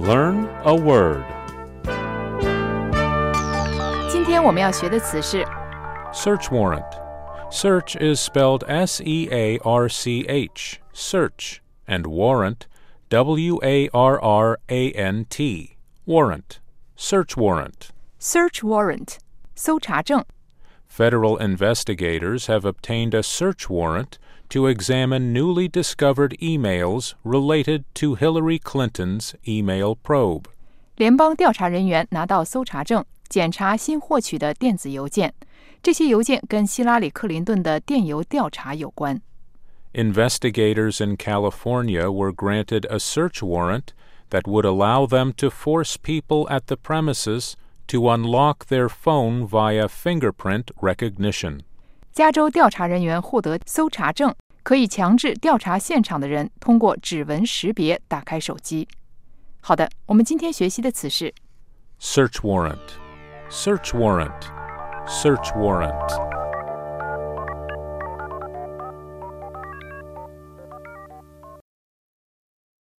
Learn a word. 今天我们要学的词是 Search warrant. Search is spelled S-E-A-R-C-H, search, and warrant, W-A-R-R-A-N-T, warrant, search warrant. search warrant, 搜查证。 Federal investigators have obtained a search warrant to examine newly discovered emails related to Hillary Clinton's email probe. 联邦调查人员拿到搜查证，检查新获取的电子邮件。这些邮件跟希拉里·克林顿的电邮调查有关。 Investigators in California were granted a search warrant that would allow them to force people at the premises to unlock their phone via fingerprint recognition. 加州调查人员获得搜查证，可以强制调查现场的人通过指纹识别打开手机。好的，我们今天学习的词是 Search warrant. Search warrant. Search warrant.